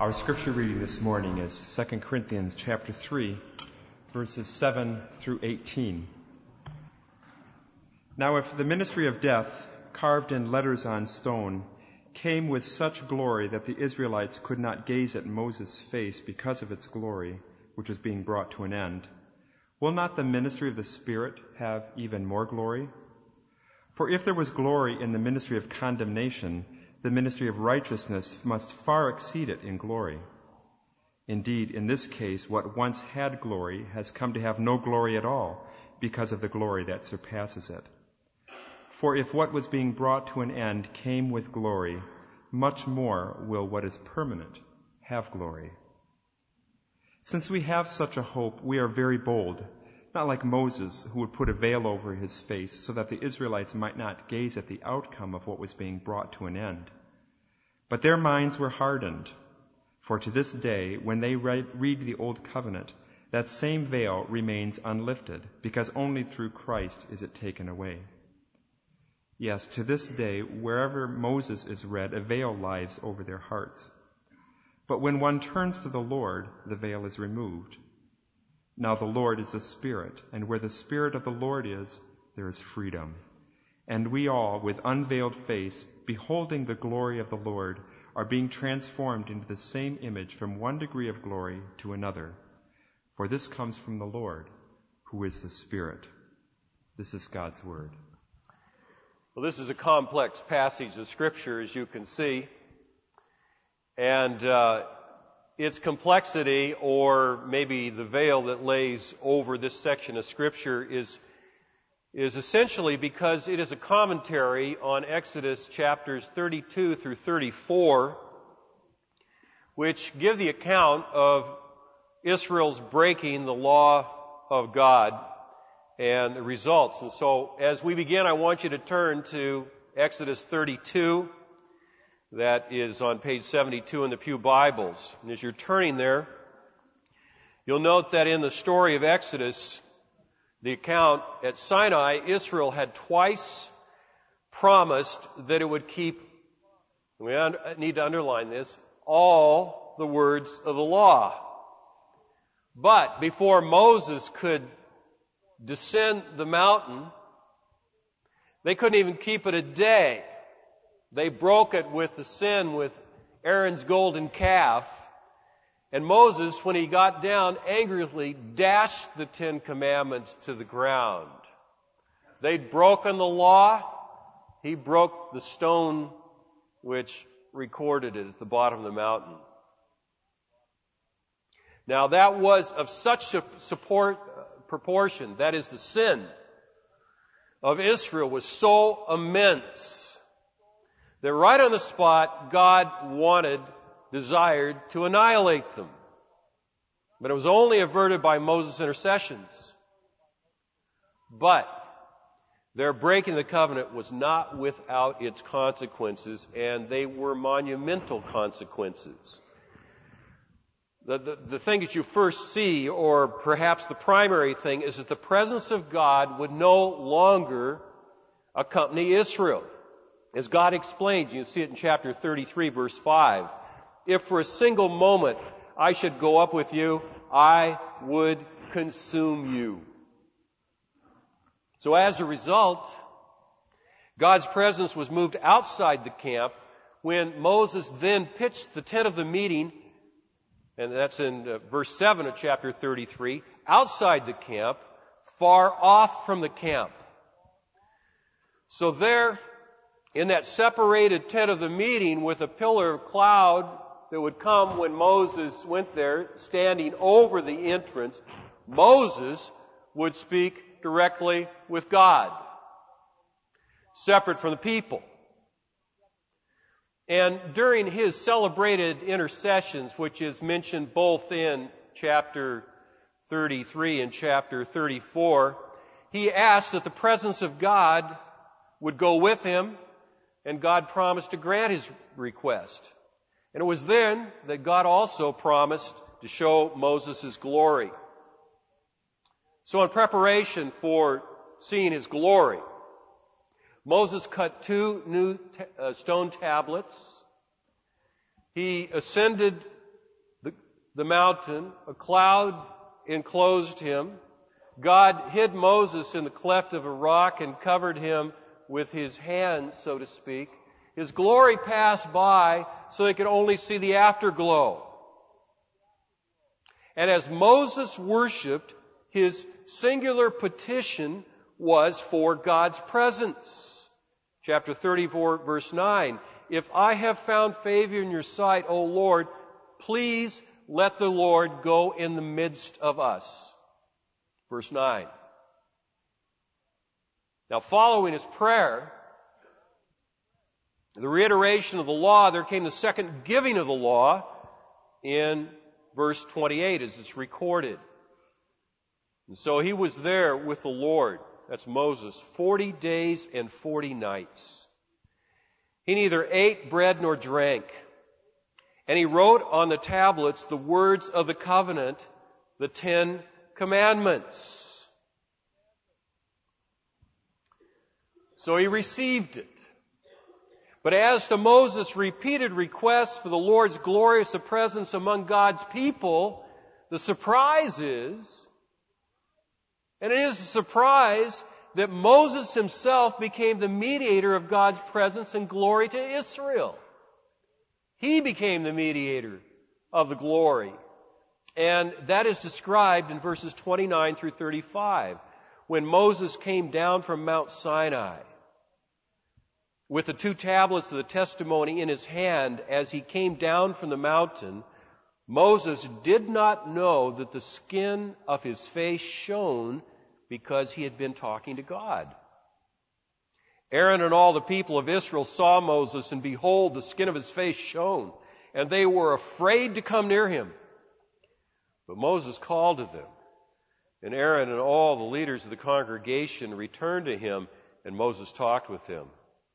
Our scripture reading this morning is 2 Corinthians chapter 3, verses 7 through 18. Now if the ministry of death, carved in letters on stone, came with such glory that the Israelites could not gaze at Moses' face because of its glory, which was being brought to an end, will not the ministry of the Spirit have even more glory? For if there was glory in the ministry of condemnation, the ministry of righteousness must far exceed it in glory. Indeed, in this case, what once had glory has come to have no glory at all because of the glory that surpasses it. For if what was being brought to an end came with glory, much more will what is permanent have glory. Since we have such a hope, we are very bold, not like Moses, who would put a veil over his face so that the Israelites might not gaze at the outcome of what was being brought to an end. But their minds were hardened, for to this day, when they read the Old Covenant, that same veil remains unlifted, because only through Christ is it taken away. Yes, to this day, wherever Moses is read, a veil lies over their hearts. But when one turns to the Lord, the veil is removed. Now the Lord is the Spirit, and where the Spirit of the Lord is, there is freedom. And we all, with unveiled face, beholding the glory of the Lord, are being transformed into the same image from one degree of glory to another. For this comes from the Lord, who is the Spirit. This is God's Word. Well, this is a complex passage of Scripture, as you can see. And its complexity, or maybe the veil that lays over this section of Scripture, is essentially because it is a commentary on Exodus chapters 32 through 34, which give the account of Israel's breaking the law of God and the results. And so, as we begin, I want you to turn to Exodus 32. That is on page 72 in the Pew Bibles. And as you're turning there, you'll note that in the story of Exodus, the account at Sinai, Israel had twice promised that it would keep, we need to underline this, all the words of the law. But before Moses could descend the mountain, they couldn't even keep it a day. They broke it with the sin with Aaron's golden calf. And Moses, when he got down, angrily dashed the 10 Commandments to the ground. They'd broken the law. He broke the stone which recorded it at the bottom of the mountain. Now that was of such a proportion, that is, the sin of Israel was so immense that right on the spot, God desired to annihilate them. But it was only averted by Moses' intercessions. But their breaking the covenant was not without its consequences, and they were monumental consequences. The thing that you first see, or perhaps the primary thing, is that the presence of God would no longer accompany Israel. As God explained, you see it in chapter 33, verse 5. If for a single moment I should go up with you, I would consume you. So as a result, God's presence was moved outside the camp when Moses then pitched the tent of the meeting, and that's in verse 7 of chapter 33, outside the camp, far off from the camp. So there, in that separated tent of the meeting with a pillar of cloud that would come when Moses went there, standing over the entrance, Moses would speak directly with God, separate from the people. And during his celebrated intercessions, which is mentioned both in chapter 33 and chapter 34, he asked that the presence of God would go with him, and God promised to grant his request. And it was then that God also promised to show Moses his glory. So in preparation for seeing his glory, Moses cut 2 new stone tablets. He ascended the mountain. A cloud enclosed him. God hid Moses in the cleft of a rock and covered him with his hand, so to speak. His glory passed by so they could only see the afterglow. And as Moses worshiped, his singular petition was for God's presence. Chapter 34, verse 9. If I have found favor in your sight, O Lord, please let the Lord go in the midst of us. Verse 9. Now, following his prayer, the reiteration of the law, there came the second giving of the law in verse 28 as it's recorded. And so he was there with the Lord, that's Moses, 40 days and 40 nights. He neither ate bread nor drank. And he wrote on the tablets the words of the covenant, the 10 Commandments. So he received it. But as to Moses' repeated requests for the Lord's glorious presence among God's people, the surprise is, and it is a surprise, that Moses himself became the mediator of God's presence and glory to Israel. He became the mediator of the glory. And that is described in verses 29 through 35, when Moses came down from Mount Sinai with the 2 tablets of the testimony in his hand. As he came down from the mountain, Moses did not know that the skin of his face shone because he had been talking to God. Aaron and all the people of Israel saw Moses, and behold, the skin of his face shone, and they were afraid to come near him. But Moses called to them, and Aaron and all the leaders of the congregation returned to him, and Moses talked with them.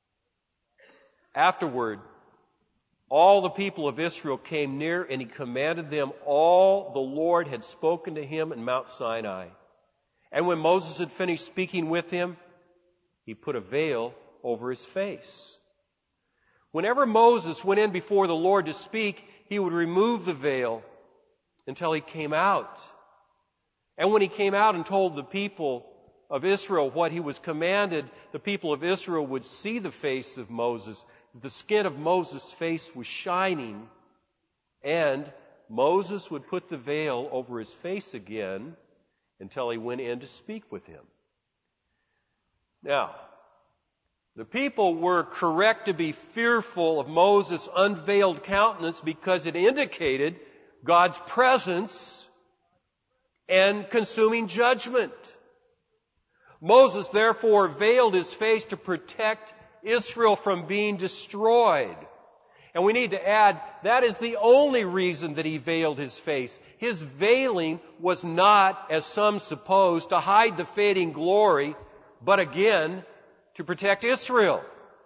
Afterward, all the people of Israel came near, and he commanded them all the Lord had spoken to him in Mount Sinai. And when Moses had finished speaking with him, he put a veil over his face. Whenever Moses went in before the Lord to speak, he would remove the veil until he came out. And when he came out and told the people of Israel what he was commanded, the people of Israel would see the face of Moses. The skin of Moses' face was shining, and Moses would put the veil over his face again until he went in to speak with him. Now, the people were correct to be fearful of Moses' unveiled countenance because it indicated God's presence and consuming judgment. Moses therefore veiled his face to protect Israel from being destroyed. And we need to add, that is the only reason that he veiled his face. His veiling was not, as some suppose, to hide the fading glory, but again, to protect Israel.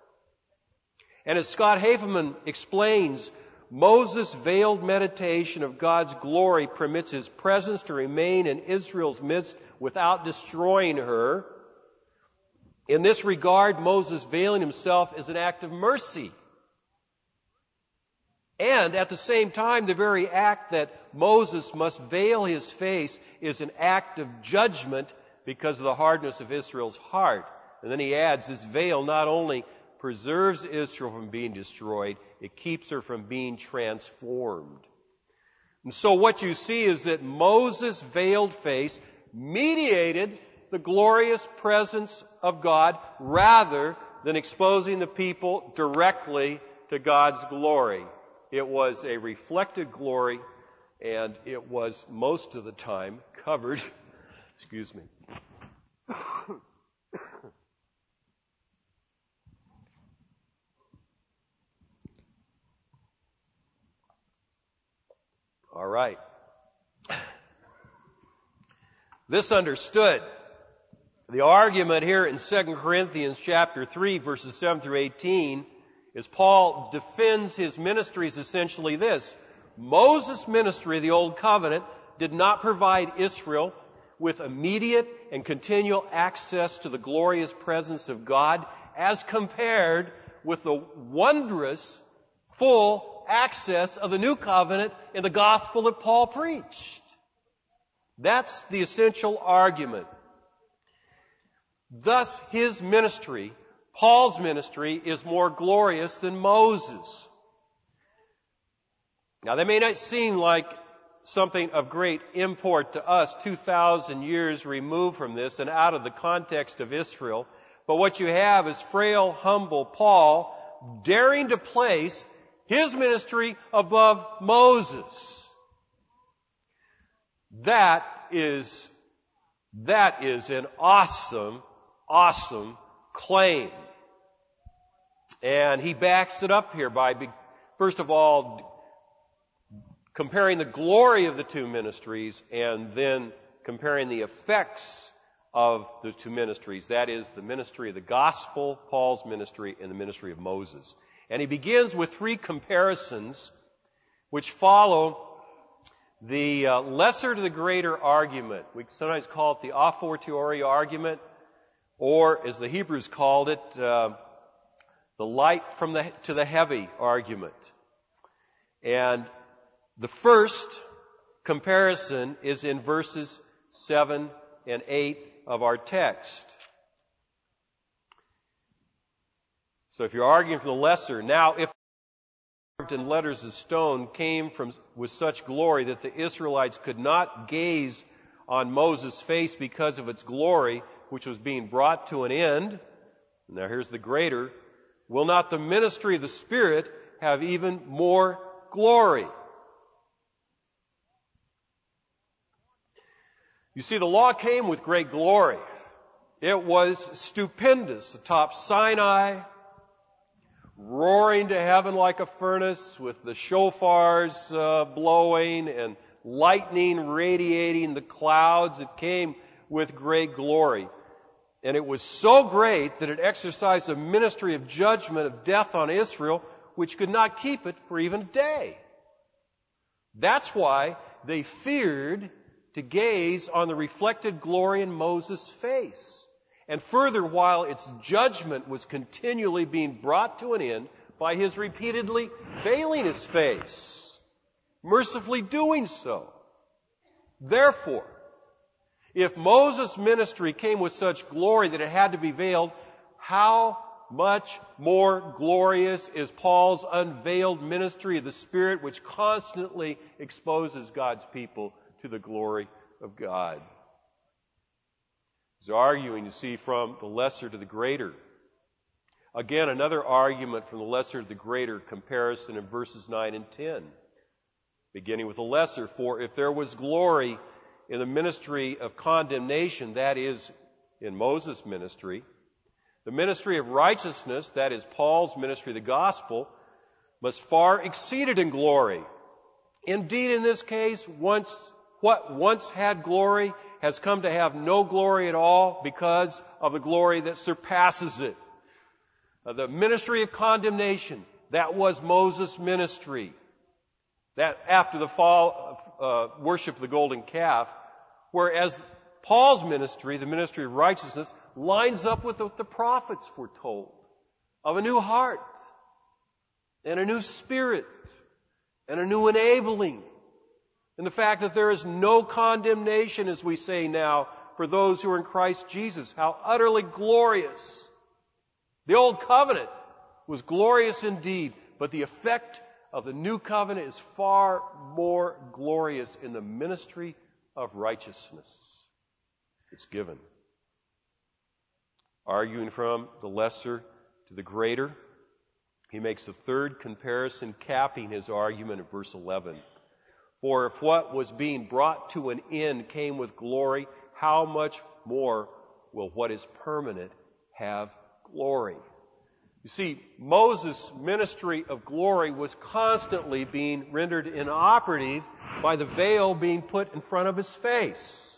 And as Scott Haferman explains, Moses' veiled meditation of God's glory permits his presence to remain in Israel's midst without destroying her. In this regard, Moses veiling himself is an act of mercy. And at the same time, the very act that Moses must veil his face is an act of judgment because of the hardness of Israel's heart. And then he adds, this veil not only preserves Israel from being destroyed, it keeps her from being transformed. And so what you see is that Moses' veiled face mediated the glorious presence of God rather than exposing the people directly to God's glory. It was a reflected glory, and it was most of the time covered, excuse me. All right. This understood. The argument here in 2 Corinthians chapter 3, verses 7 through 18, is Paul defends his ministry is essentially this. Moses' ministry of the Old Covenant did not provide Israel with immediate and continual access to the glorious presence of God as compared with the wondrous, full access of the new covenant in the gospel that Paul preached. That's the essential argument. Thus, his ministry, Paul's ministry, is more glorious than Moses. Now, that may not seem like something of great import to us 2,000 years removed from this and out of the context of Israel, but what you have is frail, humble Paul daring to place his ministry above Moses. That is an awesome claim. And he backs it up here by, first of all, comparing the glory of the two ministries and then comparing the effects of the two ministries. That is the ministry of the gospel, Paul's ministry, and the ministry of Moses. And he begins with three comparisons which follow the lesser to the greater argument. We sometimes call it the a fortiori argument, or as the Hebrews called it, the light to the heavy argument. And the first comparison is in verses 7 and 8 of our text. So if you're arguing for the lesser, now if carved in letters of stone came with such glory that the Israelites could not gaze on Moses' face because of its glory, which was being brought to an end, now here's the greater, will not the ministry of the Spirit have even more glory? You see, the law came with great glory. It was stupendous atop Sinai, roaring to heaven like a furnace with the shofars blowing and lightning radiating the clouds. It came with great glory. And it was so great that it exercised a ministry of judgment, of death on Israel, which could not keep it for even a day. That's why they feared to gaze on the reflected glory in Moses' face. And further, while its judgment was continually being brought to an end by his repeatedly veiling his face, mercifully doing so. Therefore, if Moses' ministry came with such glory that it had to be veiled, how much more glorious is Paul's unveiled ministry of the Spirit, which constantly exposes God's people to the glory of God. He's arguing, you see, from the lesser to the greater. Again, another argument from the lesser to the greater comparison in verses 9 and 10. Beginning with the lesser, for if there was glory in the ministry of condemnation, that is, in Moses' ministry, the ministry of righteousness, that is, Paul's ministry, the gospel, must far exceed it in glory. Indeed, in this case, what once had glory has come to have no glory at all because of the glory that surpasses it. The ministry of condemnation, that was Moses' ministry. That after the fall, worship of the golden calf, whereas Paul's ministry, the ministry of righteousness, lines up with what the prophets foretold of a new heart and a new spirit and a new enabling. And the fact that there is no condemnation, as we say now, for those who are in Christ Jesus. How utterly glorious. The old covenant was glorious indeed, but the effect of the new covenant is far more glorious in the ministry of righteousness. It's given. Arguing from the lesser to the greater, he makes a third comparison, capping his argument at verse 11. For if what was being brought to an end came with glory, how much more will what is permanent have glory? You see, Moses' ministry of glory was constantly being rendered inoperative by the veil being put in front of his face.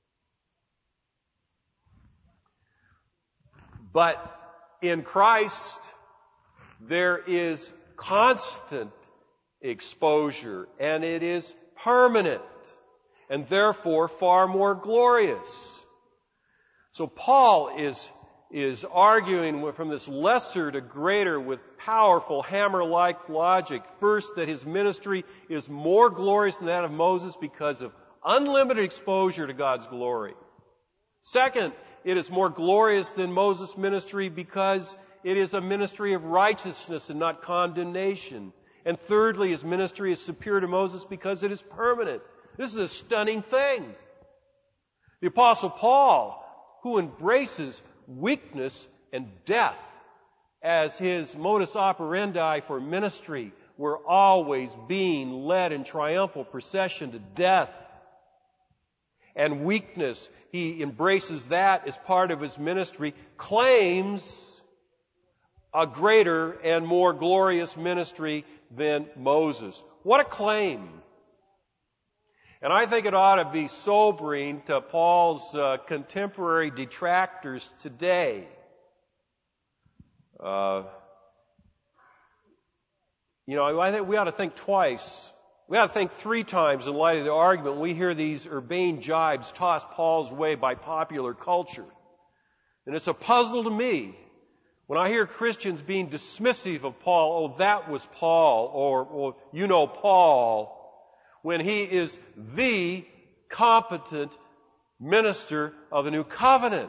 But in Christ, there is constant exposure, and it is permanent, and therefore far more glorious. So Paul is is arguing from this lesser to greater with powerful hammer-like logic. First, that his ministry is more glorious than that of Moses because of unlimited exposure to God's glory. Second, it is more glorious than Moses' ministry because it is a ministry of righteousness and not condemnation. And thirdly, his ministry is superior to Moses because it is permanent. This is a stunning thing. The Apostle Paul, who embraces weakness and death as his modus operandi for ministry, we're always being led in triumphal procession to death. And weakness, he embraces that as part of his ministry, claims a greater and more glorious ministry than Moses. What a claim! And I think it ought to be sobering to Paul's contemporary detractors today. I think we ought to think twice. We ought to think 3 times in light of the argument when we hear these urbane jibes tossed Paul's way by popular culture. And it's a puzzle to me when I hear Christians being dismissive of Paul. Oh, that was Paul, or you know Paul, when he is the competent minister of the new covenant.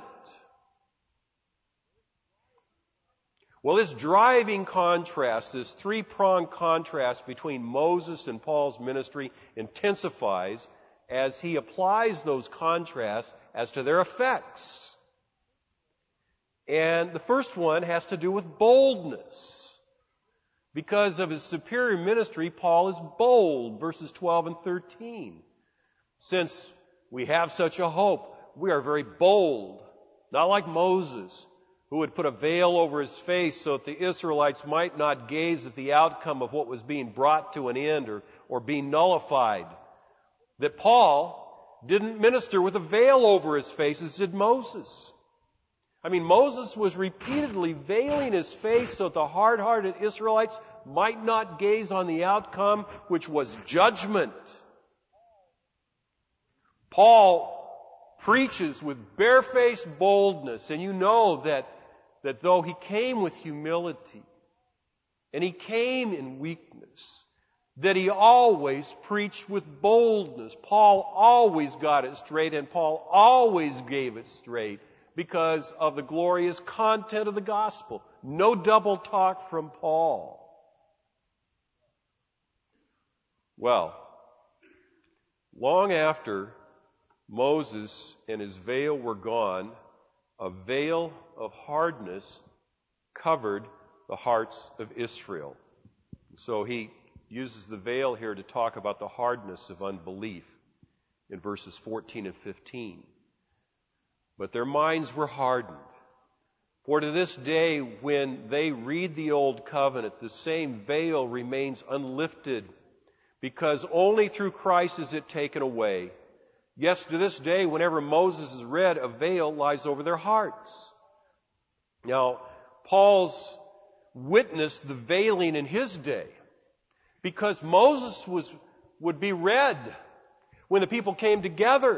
Well, this driving contrast, this 3-pronged contrast between Moses and Paul's ministry intensifies as he applies those contrasts as to their effects. And the first one has to do with boldness. Because of his superior ministry, Paul is bold, verses 12 and 13. Since we have such a hope, we are very bold, not like Moses, who would put a veil over his face so that the Israelites might not gaze at the outcome of what was being brought to an end or being nullified. That Paul didn't minister with a veil over his face as did Moses. I mean, Moses was repeatedly veiling his face so that the hard-hearted Israelites might not gaze on the outcome, which was judgment. Paul preaches with barefaced boldness, and you know that though he came with humility, and he came in weakness, that he always preached with boldness. Paul always got it straight, and Paul always gave it straight, because of the glorious content of the gospel. No double talk from Paul. Well, long after Moses and his veil were gone, a veil of hardness covered the hearts of Israel. So he uses the veil here to talk about the hardness of unbelief in verses 14 and 15. But their minds were hardened. For to this day, when they read the Old Covenant, the same veil remains unlifted, because only through Christ is it taken away. Yes, to this day, whenever Moses is read, a veil lies over their hearts. Now, Paul's witnessed the veiling in his day, because Moses would be read when the people came together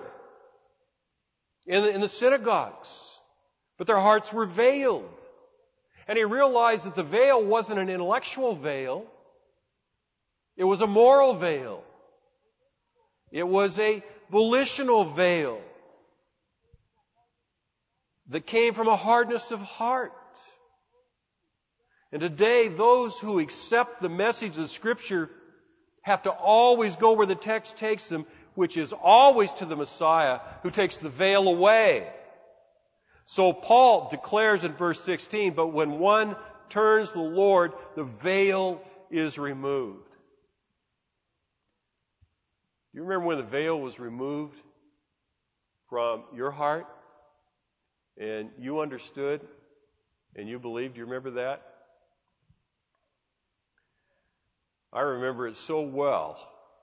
in the synagogues, but their hearts were veiled. And he realized that the veil wasn't an intellectual veil. It was a moral veil. It was a volitional veil that came from a hardness of heart. And today, those who accept the message of Scripture have to always go where the text takes them, which is always to the Messiah who takes the veil away. So Paul declares in verse 16, but when one turns to the Lord, the veil is removed. Do you remember when the veil was removed from your heart and you understood and you believed? Do you remember that? I remember it so well.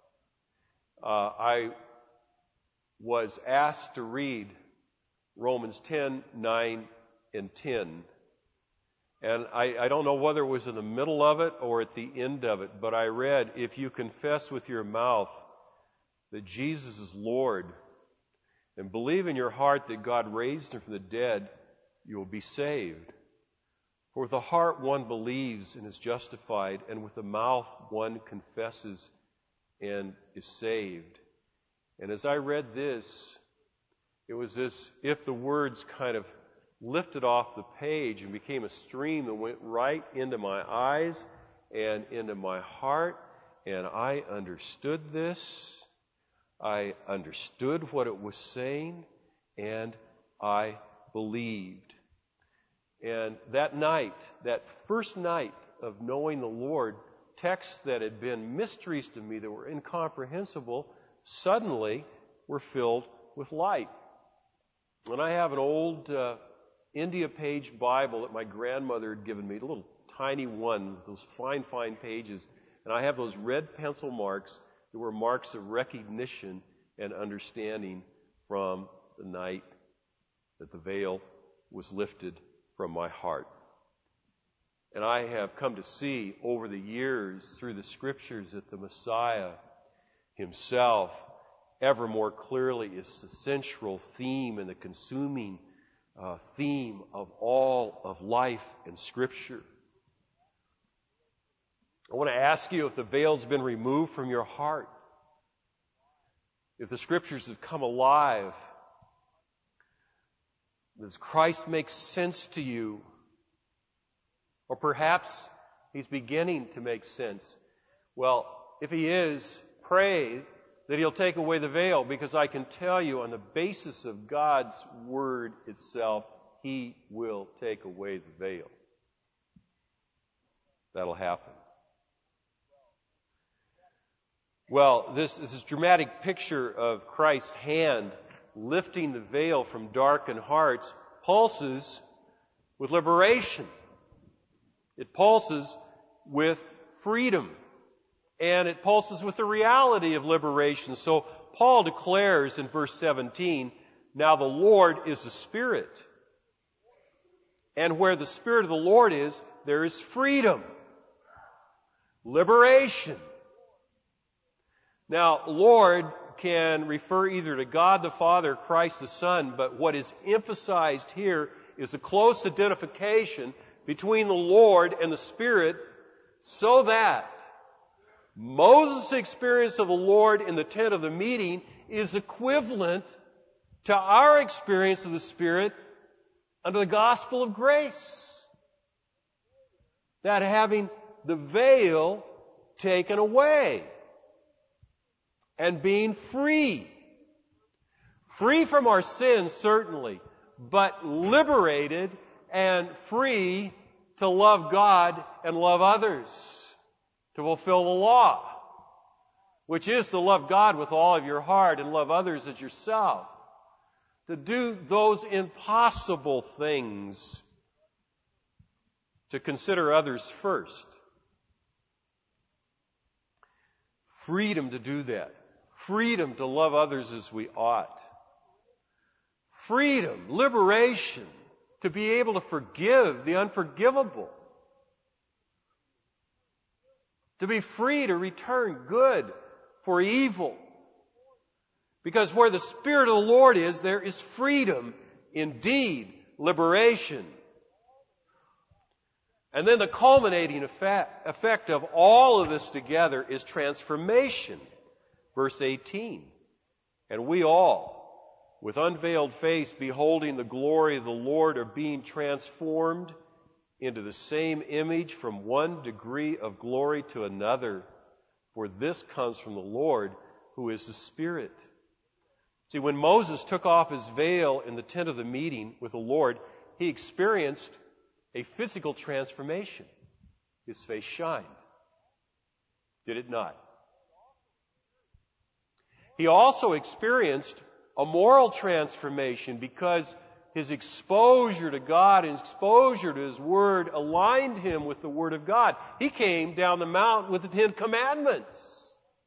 I was asked to read Romans 10, 9, and 10. And I don't know whether it was in the middle of it or at the end of it, but I read, if you confess with your mouth that Jesus is Lord and believe in your heart that God raised him from the dead, you will be saved. For with the heart one believes and is justified, and with the mouth one confesses and is saved. And as I read this, it was as if the words kind of lifted off the page and became a stream that went right into my eyes and into my heart, and I understood this. I understood what it was saying, and I believed. And that night, that first night of knowing the Lord, texts that had been mysteries to me that were incomprehensible suddenly were filled with light. And I have an old India page Bible that my grandmother had given me, a little tiny one with those fine, fine pages. And I have those red pencil marks that were marks of recognition and understanding from the night that the veil was lifted from my heart. And I have come to see over the years through the Scriptures that the Messiah himself ever more clearly is the central theme and the consuming theme of all of life and Scripture. I want to ask you if the veil's been removed from your heart, if the Scriptures have come alive, does Christ make sense to you? Or perhaps He's beginning to make sense. Well, if He is, pray that He'll take away the veil, because I can tell you on the basis of God's Word itself, He will take away the veil. That'll happen. Well, this dramatic picture of Christ's hand lifting the veil from darkened hearts pulses with liberation. It pulses with freedom. And it pulses with the reality of liberation. So Paul declares in verse 17, now the Lord is the Spirit. And where the Spirit of the Lord is, there is freedom. Liberation. Now, Lord can refer either to God the Father or Christ the Son, but what is emphasized here is a close identification between the Lord and the Spirit, so that Moses' experience of the Lord in the tent of the meeting is equivalent to our experience of the Spirit under the gospel of grace. That having the veil taken away and being free. Free from our sins, certainly, but liberated and free to love God and love others. To fulfill the law, which is to love God with all of your heart and love others as yourself. To do those impossible things. To consider others first. Freedom to do that. Freedom to love others as we ought. Freedom, liberation, to be able to forgive the unforgivable. To be free to return good for evil. Because where the Spirit of the Lord is, there is freedom, indeed, liberation. And then the culminating effect of all of this together is transformation. Verse 18. And we all, with unveiled face, beholding the glory of the Lord, are being transformed into the same image from one degree of glory to another. For this comes from the Lord, who is the Spirit. See, when Moses took off his veil in the tent of the meeting with the Lord, he experienced a physical transformation. His face shined. Did it not? He also experienced a moral transformation, because his exposure to God and exposure to His Word aligned him with the Word of God. He came down the mountain with the 10 Commandments.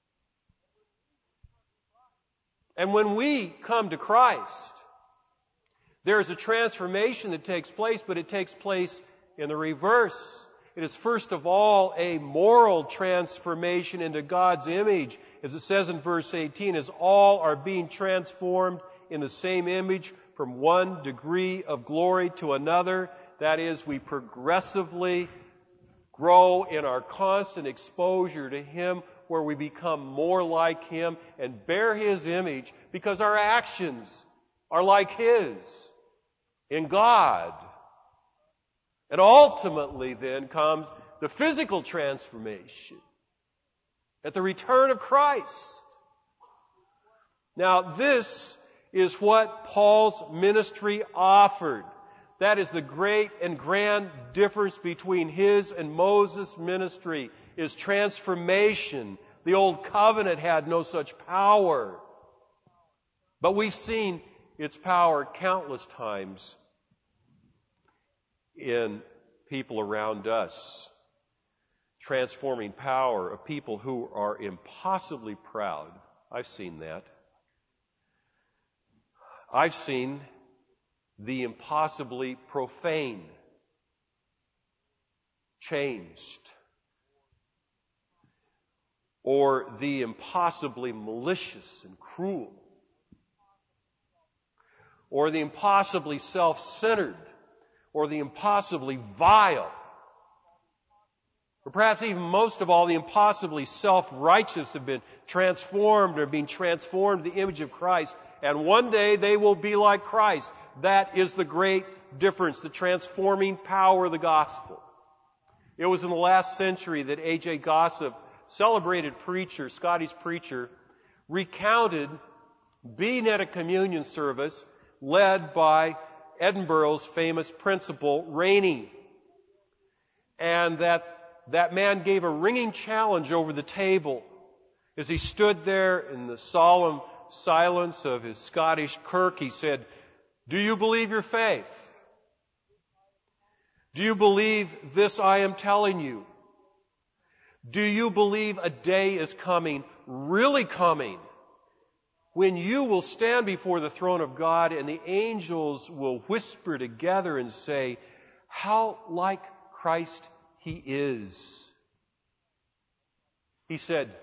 And when we come to Christ, there is a transformation that takes place, but it takes place in the reverse. It is first of all a moral transformation into God's image. As it says in verse 18, as all are being transformed in the same image from one degree of glory to another. That is, we progressively grow in our constant exposure to Him, where we become more like Him and bear His image because our actions are like His in God. And ultimately then comes the physical transformation at the return of Christ. Now this is what Paul's ministry offered. That is the great and grand difference between his and Moses' ministry, is transformation. The old covenant had no such power. But we've seen its power countless times in people around us. Transforming power of people who are impossibly proud. I've seen that. I've seen the impossibly profane changed, or the impossibly malicious and cruel, or the impossibly self-centered, or the impossibly vile, or perhaps even most of all, the impossibly self-righteous have been transformed or being transformed to the image of Christ, and one day they will be like Christ. That is the great difference, the transforming power of the gospel. It was in the last century that A.J. Gossip, celebrated preacher, Scottish preacher, recounted being at a communion service led by Edinburgh's famous principal, Rainey. And that man gave a ringing challenge over the table as he stood there in the solemn silence of his Scottish kirk. He said, "Do you believe your faith? Do you believe this I am telling you? Do you believe a day is coming, really coming, when you will stand before the throne of God and the angels will whisper together and say, 'How like Christ He is'?" He said,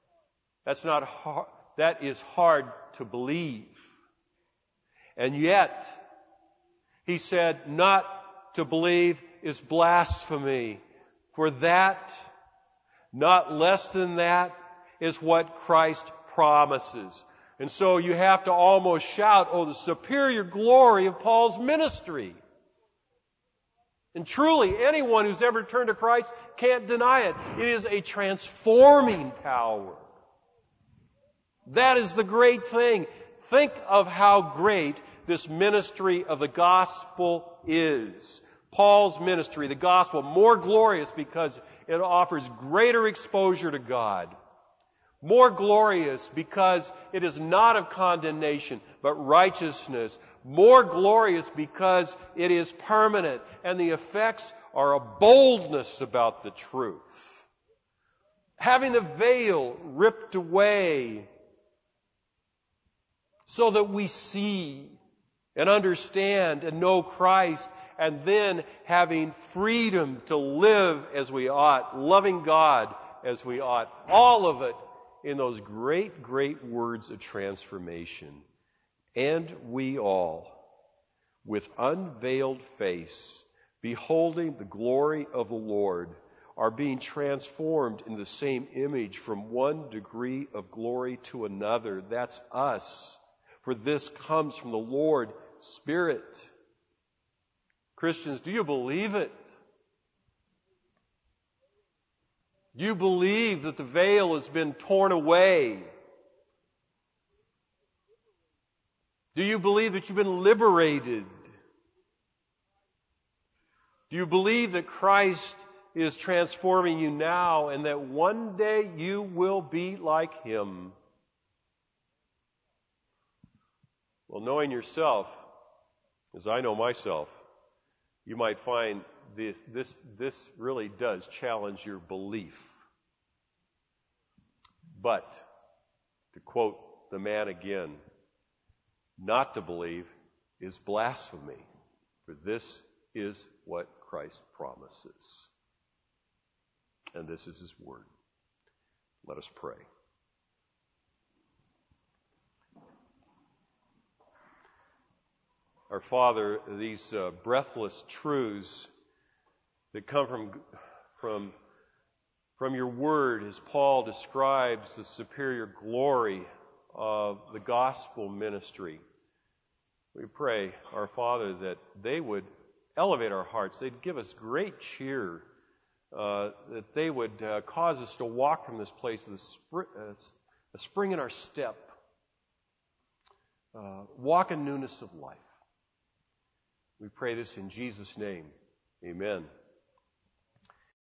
that is hard to believe. And yet, he said, not to believe is blasphemy. For that, not less than that, is what Christ promises. And so you have to almost shout, oh, the superior glory of Paul's ministry. And truly, anyone who's ever turned to Christ can't deny it. It is a transforming power. That is the great thing. Think of how great this ministry of the gospel is. Paul's ministry, the gospel, more glorious because it offers greater exposure to God. More glorious because it is not of condemnation, but righteousness. More glorious because it is permanent, and the effects are a boldness about the truth. Having the veil ripped away so that we see and understand and know Christ, and then having freedom to live as we ought, loving God as we ought. All of it in those great, great words of transformation. And we all, with unveiled face, beholding the glory of the Lord, are being transformed in the same image from one degree of glory to another. That's us. For this comes from the Lord Spirit. Christians, do you believe it? Do you believe that the veil has been torn away? Do you believe that you've been liberated? Do you believe that Christ is transforming you now and that one day you will be like Him? Well, knowing yourself, as I know myself, you might find this really does challenge your belief. But, to quote the man again, not to believe is blasphemy, for this is what Christ promises. And this is His word. Let us pray. our Father, these breathless truths that come from your word as Paul describes the superior glory of the gospel ministry. We pray, our Father, that they would elevate our hearts. They'd give us great cheer, that they would cause us to walk from this place with a spring in our step, walk in newness of life. We pray this in Jesus' name. Amen.